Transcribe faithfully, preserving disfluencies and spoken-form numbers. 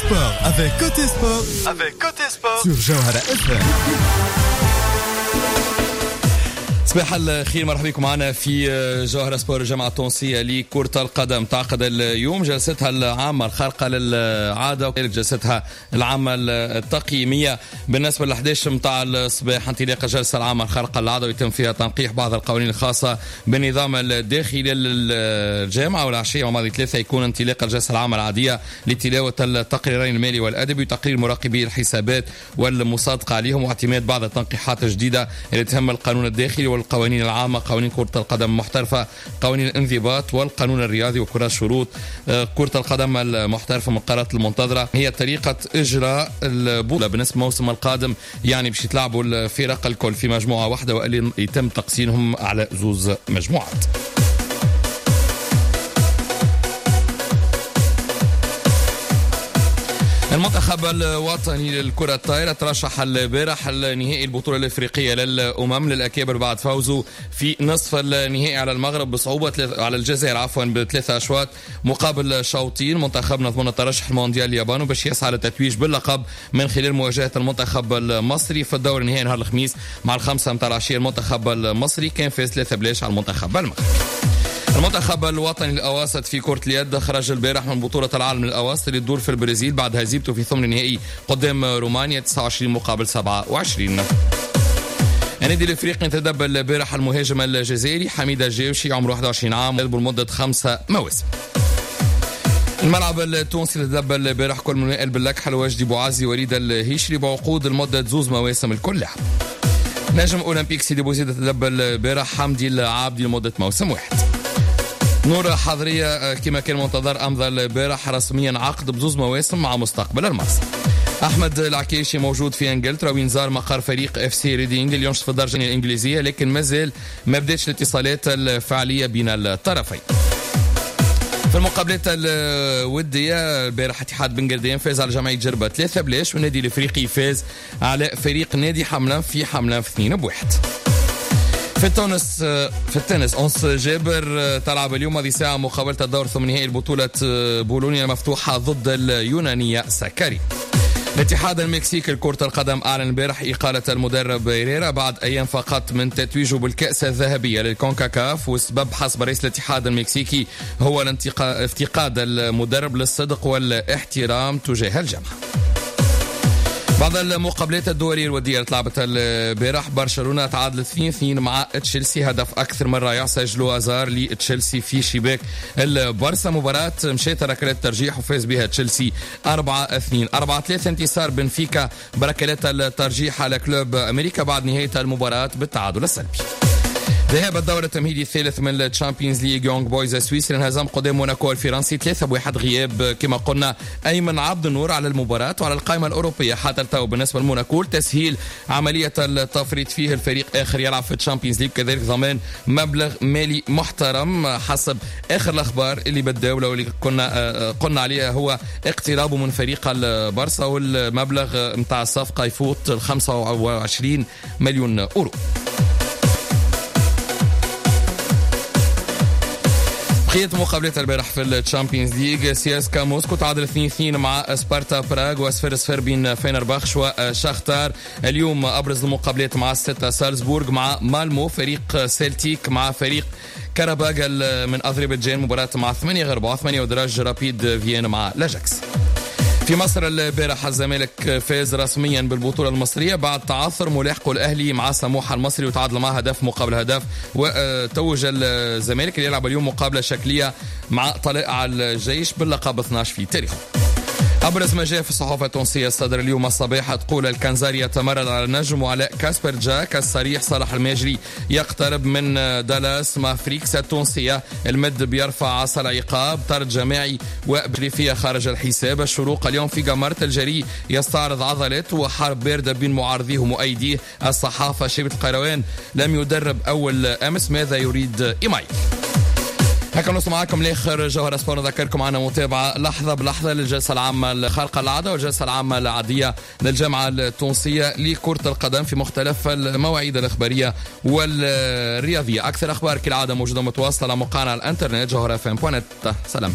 Sport avec Côté Sport. Avec Côté Sport sur Jawhara إف إم. صباح الخير، مرحبا بكم معنا في جوهرة سبور الجامعة التونسية لكرة القدم. تعقد اليوم جلستها العامة الخارقة للعادة وجلستها العامة التقييمية بالنسبة ل إحدى عشر متاع الصباح. انطلاق الجلسة العامة الخارقة للعادة ويتم فيها تنقيح بعض القوانين الخاصة بالنظام الداخلي للجامعة، والعشية وماضي ثلاثة يكون انطلاق الجلسة العامة العادية لتلاوة التقريرين المالي والأدبي وتقرير مراقبي الحسابات والمصادقة عليهم واعتماد بعض التنقيحات الجديدة اللي تهم القانون الداخلي والقوانين العامة، قوانين كرة القدم المحترفة، قوانين الانضباط والقانون الرياضي وكرة شروط كرة القدم المحترفة من القرارات المنتظرة. هي طريقة إجراء البطولة بالنسبة للموسم القادم، يعني باش يتلعبوا الفرق الكل في مجموعة واحدة وقال يتم تقسيمهم على زوز مجموعات. المنتخب الوطني للكرة الطائرة ترشح البارح لنهائي البطولة الإفريقية للأمم للأكابر بعد فوزه في نصف النهائي على المغرب بصعوبة على الجزائر عفوا بثلاثة أشواط مقابل شوطين. منتخبنا ضمن الترشح المونديال الياباني باش يسعى للتتويج باللقب من خلال مواجهة المنتخب المصري في الدور النهائي نهار الخميس مع الخمسة متاع العشية. المنتخب المصري كان فاز ثلاثة بلاش على المنتخب المغربي. المنتخب الوطني للأواسط في كرة اليد خرج البارح من بطولة العالم للأواسط اللي تدور في البرازيل بعد هزيمته في ثمن النهائي قدام رومانيا تسعة وعشرين مقابل سبعة وعشرين. النادي الافريقي انتدب البارح المهاجم الجزائري حميد الجاوشي عمره واحد وعشرين عام لمدة خمسة مواسم. الملعب التونسي تدب البارح كل من وائل باللكحل وجدي بوعزي وليد الهيشري بعقود لمدة زوز مواسم الكل لاعب. نجم اولمبيك سيدي بوزيد تدب البارح حمدي العابدي لمدة موسم واحد. نور حضرية كما كان منتظر أمضى البارح رسميا عقد بزوز مواسم مع مستقبل المرسى. أحمد العكيشي موجود في إنجلترا وينزار مقر فريق اف سي ريدينج اللي ينشط في الدرجة الإنجليزية، لكن مازال ما بدأتش الاتصالات الفعلية بين الطرفين. في المقابلات الودية البارح اتحاد بن قردين فاز على جمعية جربة ثلاثة بلاش، والنادي الافريقي فاز على فريق نادي حملان في حملان في اثنين بواحد. في التونس في التنس أنس جابر تلعب اليوم هذه ساعة مقابلة الدور الثمانية البطولة بولونيا المفتوحة ضد اليونانية ساكاري. الاتحاد المكسيكي لكرة القدم أعلن البارح إقالة المدرب هيريرا بعد أيام فقط من تتويجه بالكأس الذهبية للكونكاكاف، والسبب حسب رئيس الاتحاد المكسيكي هو افتقاد المدرب للصدق والاحترام تجاه الجامعة. بعض المقابلات الدولية الودية اللي تلعبت البارح برشلونة تعادل اثنين اثنين مع تشيلسي، هدف أكثر من رائع سجله أزار لتشيلسي في شباك البارسا. مباراة مشيت ركلات ترجيح وفاز بها تشيلسي أربعة اثنين. أربعة ثلاثة انتصار بنفيكا بركلات الترجيح على كلوب أمريكا بعد نهاية المباراة بالتعادل السلبي. ذهب الدور التمهيدي الثالث من الشامبيونز ليج يونغ بويز السويسري انهزم قدام موناكو الفرنسي ثلاثة بواحد. غياب كما قلنا أيمن عبد النور على المباراة وعلى القائمة الأوروبية حتى التو بالنسبة لموناكو تسهيل عملية التفريط فيه. الفريق آخر يلعب في الشامبيونز ليج كذلك ضمان مبلغ مالي محترم حسب آخر الأخبار اللي بالدولة واللي كنا قلنا عليها هو اقترابه من فريق البارسا، والمبلغ متاع الصفقة يفوت خمسة وعشرين مليون أورو. بقية مقابلات البارح في الشامبيونز ليج سياسكا موسكو تعادل اثنين اثنين مع سبارتا براغ وصفر صفر بين فينرباخش وشاختار. اليوم أبرز المقابلات مع ستة سالزبورغ مع مالمو، فريق سيلتيك مع فريق كاراباغل من أذربيجان، مباراة مع ثمانية غير أربعة ثمانية ودراج رابيد فيينا مع لاجاكس. في مصر البارح الزمالك فاز رسميا بالبطولة المصرية بعد تعثر ملاحقه الأهلي مع سموحة المصري وتعادل مع هدف مقابل هدف، وتوج الزمالك اللي يلعب اليوم مقابلة شكلية مع طلائع الجيش باللقب اثني عشر في تاريخه. أبرز ما جاء في الصحافة التونسية الصدر اليوم الصباح تقول الكنزاري يتمرد على النجم وعلاء كاسبر جاك. الصريح صالح الماجري يقترب من دالاس مع فريكس التونسية. المد بيرفع عصا العقاب، طرد جماعي وبريفية خارج الحساب. الشروق اليوم في جمرة الجري يستعرض عضلات وحرب باردة بين معارضيه ومؤيديه. الصحافة شيبة القيروان لم يدرب أول أمس، ماذا يريد إيمايل؟ هكا نوصل معكم لاخر جوهرة سبور. نذكركم عنا متابعة لحظة بلحظة للجلسة العامة الخارقة للعادة والجلسة العامة العادية للجامعة التونسية لكرة القدم في مختلف المواعيد الإخبارية والرياضية. أكثر أخبار كالعادة موجودة متواصلة على موقعنا على الانترنت جوهرة إف إم دوت نت. سلام.